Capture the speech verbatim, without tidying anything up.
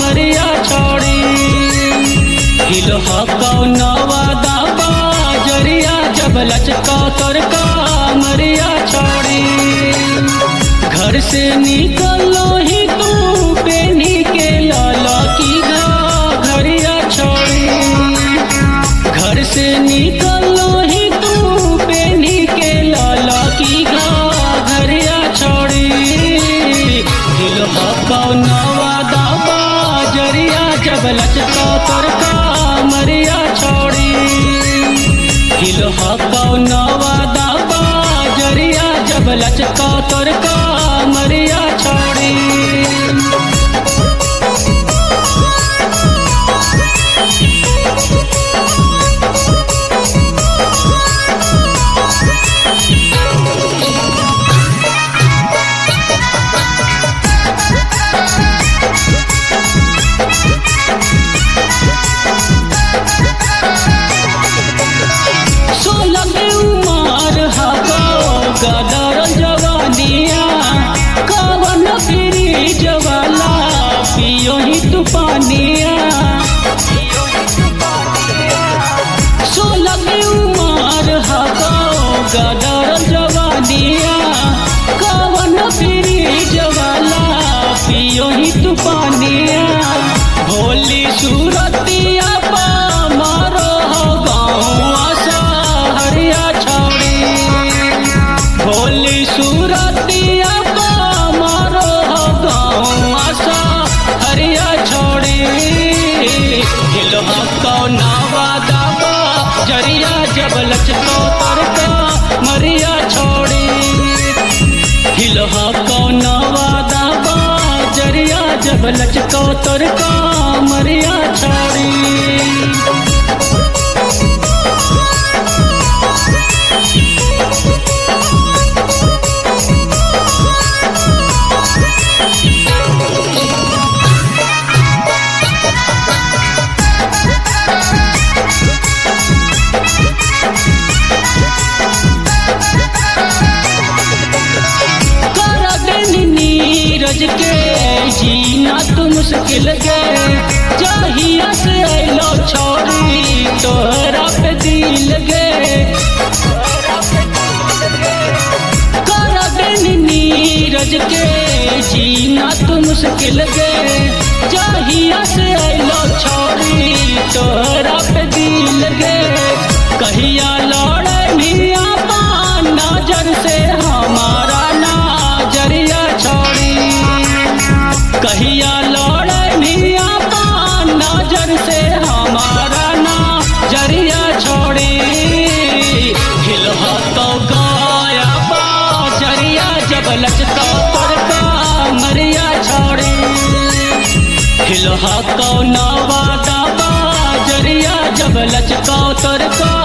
मरिया छोड़ी हिलो हको नवा दाबा जरिया जब लचका तोर का मरिया छोड़ी घर से निकलो ही तू पेनी के लाला की घरिया छोड़ी घर से निकलो ही तू पेनी के लाला की घरिया छोड़ी हिलो हको नवा दाबा जरिया जब लचका तोर का मरिया छोड़ी हिलो हको नवा दाबा जरिया जब लचका तोर का मरिया छोड़ी गदर जवानिया कवन फिरी जवाला पियो ही तू पानिया सोलह की उमर हको गदर जवानिया कवन फिरी जवाला पियो ही तू पानिया भोली सूरतिया पा मारो गाँव हरिया छोड़ी भोली सूरतिया को मारो गाँव आशा हरिया छोड़ी हिलो हको नवा दाबा जरिया जब लचको तर का मरिया छोड़ी हिलो हको नवा दाबा जरिया जब लचको तर का मरिया छोड़ी नीरज के जीना तो मुश्किल गे चाहिए से आइलो छोड़ी तोहरा पे दिल गे कर देनी नीरज के जीना तो मुश्किल गे चाहिए से आइलो छोड़ी तोहरा पे दिल गे कहिया लड़निया पान नजर से हमारा नजरिया छोड़ी कहिया लड़निया पान नजर से हमारा नजरिया छोड़ी हिलो हको गाया जरिया जब लचका तोर का मरिया छोड़ी हिलो हको नवा दाबा जरिया जब लचका तोर का